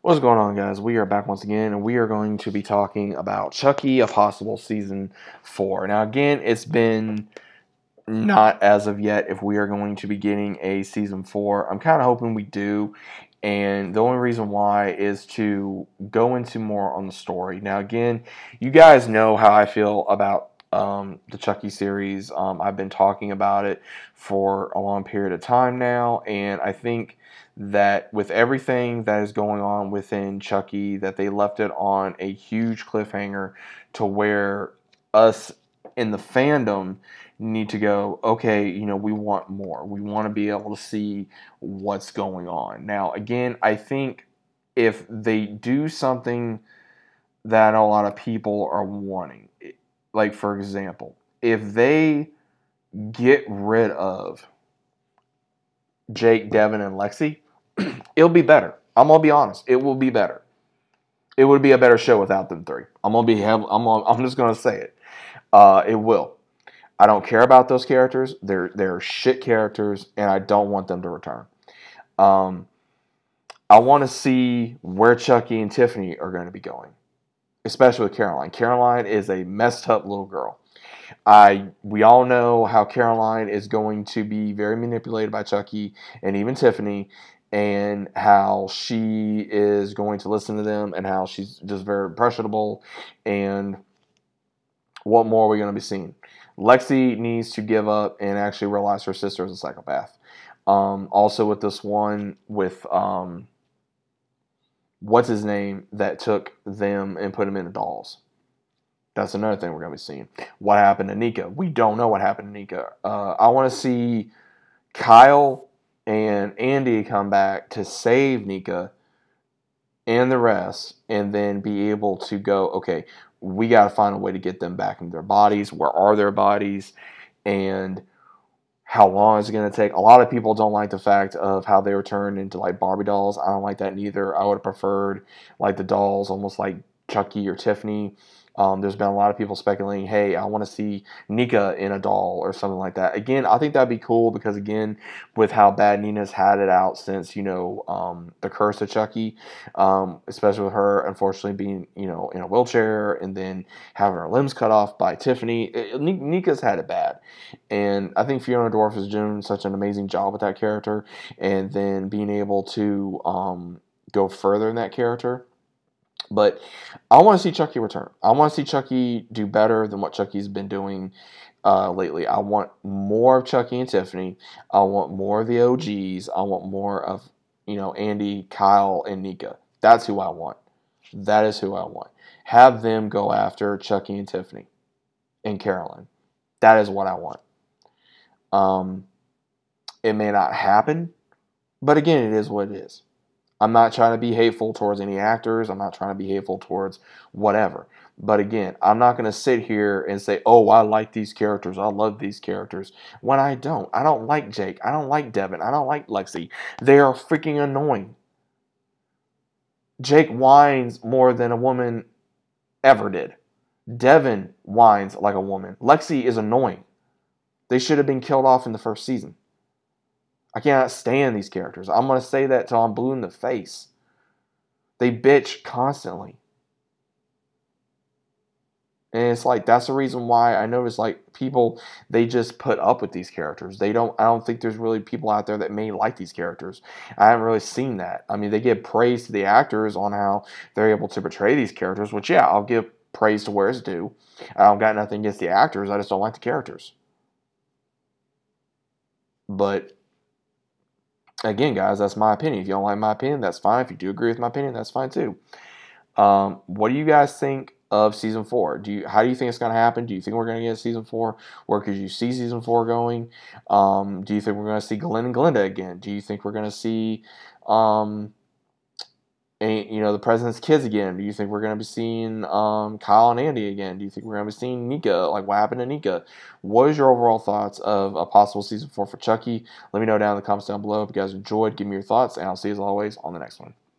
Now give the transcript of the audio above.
What's going on, guys? We are back once again, and we are going to be talking about Chucky, a possible season 4. Now, again, it's been not as of yet if we are going to be getting a season 4. I'm kind of hoping we do, and the only reason why is to go into more on the story. Now, again, you guys know how I feel about the Chucky series. I've been talking about it for a long period of time now, and I think that with everything that is going on within Chucky, that they left it on a huge cliffhanger to where us in the fandom need to go, okay, we want more. We want to be able to see what's going on. Now, again, I think if they do something that a lot of people are wanting, like for example, if they get rid of Jake, Devin, and Lexi, it'll be better. I'm gonna be honest. It will be better. It would be a better show without them three. I'm just gonna say it. It will. I don't care about those characters. They're shit characters, and I don't want them to return. Um, I want to see where Chucky and Tiffany are going to be going, especially with Caroline. Caroline is a messed up little girl. We all know how Caroline is going to be very manipulated by Chucky and even Tiffany, and how she is going to listen to them, and how she's just very impressionable. And what more are we going to be seeing? Lexi needs to give up and actually realize her sister is a psychopath. Also, with this one, with what's his name that took them and put them into dolls. That's another thing we're going to be seeing. What happened to Nika? We don't know what happened to Nika. I want to see Kyle and Andy come back to save Nika and the rest, and then be able to go, okay, we got to find a way to get them back into their bodies. Where are their bodies? And how long is it going to take? A lot of people don't like the fact of how they were turned into like Barbie dolls. I don't like that neither. I would have preferred like the dolls almost like Chucky or Tiffany. There's been a lot of people speculating, hey, I want to see Nika in a doll or something like that. Again, I think that'd be cool because, again, with how bad Nina's had it out since, the curse of Chucky, especially with her, unfortunately, being, in a wheelchair and then having her limbs cut off by Tiffany. Nika's had it bad. And I think Fiona Dorff is doing such an amazing job with that character, and then being able to go further in that character. But I want to see Chucky return. I want to see Chucky do better than what Chucky's been doing lately. I want more of Chucky and Tiffany. I want more of the OGs. I want more of, Andy, Kyle, and Nika. That's who I want. That is who I want. Have them go after Chucky and Tiffany and Caroline. That is what I want. It may not happen, but again, it is what it is. I'm not trying to be hateful towards any actors. I'm not trying to be hateful towards whatever. But again, I'm not going to sit here and say, oh, I like these characters. I love these characters. When I don't. I don't like Jake. I don't like Devin. I don't like Lexi. They are freaking annoying. Jake whines more than a woman ever did. Devin whines like a woman. Lexi is annoying. They should have been killed off in the first season. I cannot stand these characters. I'm going to say that till I'm blue in the face. They bitch constantly. And it's like, that's the reason why I notice like people, they just put up with these characters. I don't think there's really people out there that may like these characters. I haven't really seen that. I mean, they give praise to the actors on how they're able to portray these characters, which, yeah, I'll give praise to where it's due. I don't got nothing against the actors. I just don't like the characters. But again, guys, that's my opinion. If you don't like my opinion, that's fine. If you do agree with my opinion, that's fine too. What do you guys think of season 4? How do you think it's going to happen? Do you think we're going to get season 4? Where could you see season 4 going? Do you think we're going to see Glenn and Glinda again? Do you think we're going to see, the president's kids again? Do you think we're going to be seeing Kyle and Andy again? Do you think we're going to be seeing Nika? Like, what happened to Nika? What is your overall thoughts of a possible season 4 for Chucky? Let me know down in the comments down below. If you guys enjoyed, give me your thoughts, and I'll see you as always on the next one.